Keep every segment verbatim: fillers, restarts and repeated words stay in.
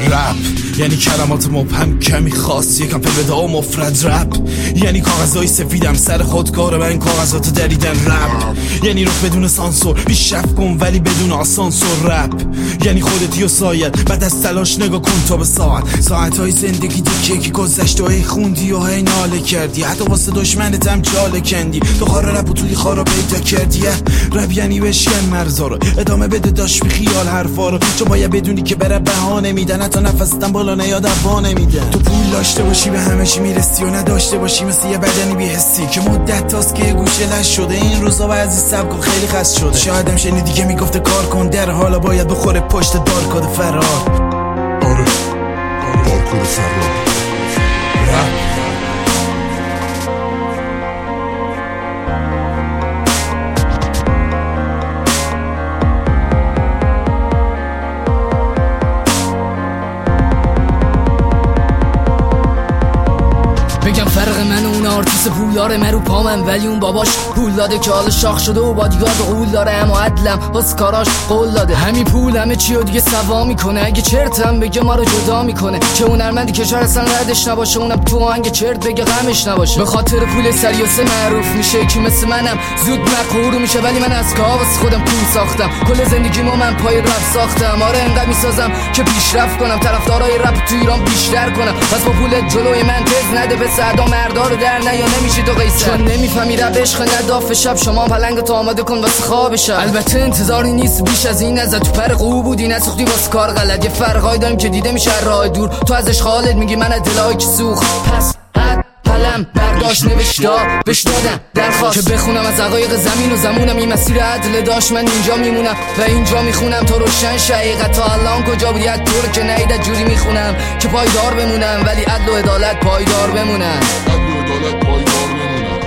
رپ یعنی کلمات مبهم کمی خاص، یکم فبدا و مفرد. رپ یعنی کاغذهای سفیدم سر خودکار من کاغذات دریدن. رپ یعنی رخ بدون سانسور، پیشرفت کن ولی بدون آسانسور. رپ یعنی خودتی و سایت، بعد از تلاش نگاه کن تا به ساعت. ساعتهای زندگی دیگه که گذشته های خوندی و های ناله کردی، حتی واسه دشمنت هم چاله کندی. تو خار رپ و توی خارا پیدا کردی. رپ یعنی بشکن مرزا رو، ادامه بده داشت بی خیال حرفا رو، چون باید بدونی که بره بهانه میدن، حتی نفستم بالا نیاد ابا نمیدن. تو پول داشته باشی به همه چی میرسی و نداشته باشی مثل یه بدنی بی‌حسی که مدت تاست که گوشه لش شده. این روزا بعضی سبک خیلی خست شده. شاید هم شنیدی که میگفته کار کن، در حالا باید بخوره پشت بارکد فرار. آره بارکد فرار. رپ بگم فرق من و اون آرتیست پولداره، من رو پامم ولی اون باباش پول داده که حالا شاخ شده و بادیگارد قول داره، اما عدلم باز کاراش قول داده. همین پول همه چی رو دیگه سوا میکنه، اگه چرتم بگه ما رو جدا میکنه. چه هنرمندی که شاید اصلا ردش نباشه، اونم تو آهنگ چرت بگه غمش نباشه. به خاطر پول سریاسه معروف میشه که مثل منم زود مقهور میشه، ولی من از کار واسه خودم پول ساختم. کل زندگیمو من پای رپ ساختم. آره انقدر میسازم که پیشرفت کنم، طرفدارای رپ تو ایران بیشتر کنم. پس با پول جلوی من تز نده به صدا مردا رو در نیا، نمیشی تو قیصر چون نمیفهمی رپ عشق نداف شب. شما پلنگ تو آماده کن واسه خواب شب. البته انتظاری نیست بیش از این ازت، تو پر قو بودی نسوختی واسه کار غلط. یه فرقای داریم که دیده میشه راه دور، تو ازش خالد میگی من دلای که سوخت. پس حد قلم برداشت نوشتا بهش دادم درخواست که بخونم از حقایق زمین و زمونم. این مسیر عدل داشت من اینجا میمونم و اینجا میخونم تو روشن شقیقت. تا الان کجا بودی؟ از تو رو که نیدت جوری میخونم که پایدار بمونم، ولی عدل و عدالت پایدار بمونم. عدل و عدالت پایدار بمونم.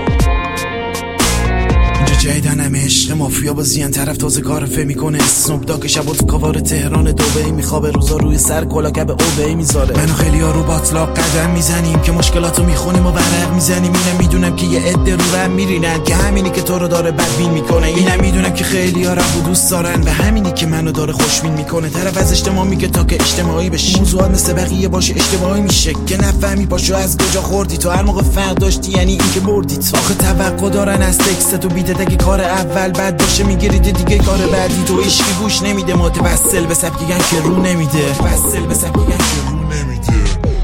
جیدن همه عشق مافیا بازیان، طرف تازه کار فه میکنه. اسنوب داگ شب تو کاوار تهران دبی میخوابه، روزا روی سر کلاگب اوبی میذاره. من و خیلی ها رو باطلاق قدم میزنیم که مشکلاتو میخونیم و ورق میزنیم. اینم میدونم که یه عده رو رم میرینن که همینی که تو رو داره بدبین میکنه. اینم میدونم که خیلی ها رم دوست دارن و همینی که منو داره خوشبین میکنه. طرف از اجتماع میگه تا که اجتماعی بشی، موضوعات مثل بقیه باشه اشتباهی میشه که نفهمی باشو از کجا خوردی. تو هر موقع فرق داشتی یعنی اینکه بردی. آخه توقع دارن از تکست و بیت که کار اول بعد باشه میگیرید دیگه کار بعدی. تو عشقی گوش نمیده، متوسل به سبکیگن که رو نمیده. متوسل به سبکیگن که رو نمیده.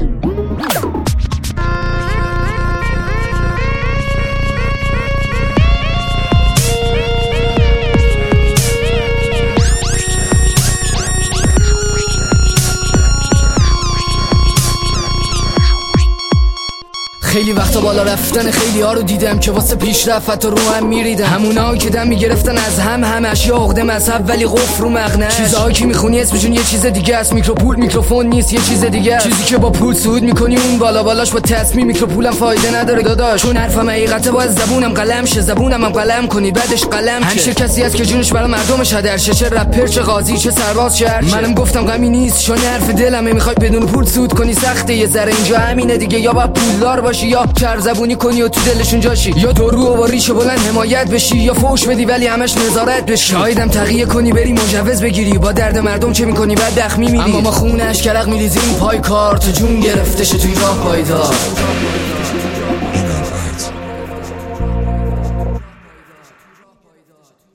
خیلی وقتا بالا رفتن خیلی ها رو دیدم که واسه پیشرفت رو هم میریدن. همونایی که دم میگرفتن از هم همش یا عقده مذهب ولی قفل رو مغنش. چیزهایی که میخونی اسمشون یه چیز دیگه است. میکروپول میکروفون نیست، یه چیز دیگه است. چیزی که با پول صعود میکنی اون بالا بالاش با تصمیم. میکروپولم فایده نداره داداش، چون حرفم حقیقته. باید زبونم قلم شه، زبونم هم قلم کنی بعدش قلم شه. همیشه کسی هست که جونش برای مردمش هدر شه، چه رپر چه قاضی چه سرباز چه هرچه. منم گفتم غمی نیست چون حرف دلمه. میخوای بدون پول صعود کنی سخته یه ذره، اینجا همینه دیگه. یا با پولدار باشی یا چرب زبونی کنی و تو دلشون جاشی، یا تو رو و ریش بلند حمایت بشی، یا فوش بدی ولی همش نظارت بشی. شایدم تقیه کنی بری مجوز بگیری، با درد مردم چه میکنی بعد دخمی میری. اما ما خونش کرق میریزیم پای کار، تو جون گرفته شه توی راه پایدار.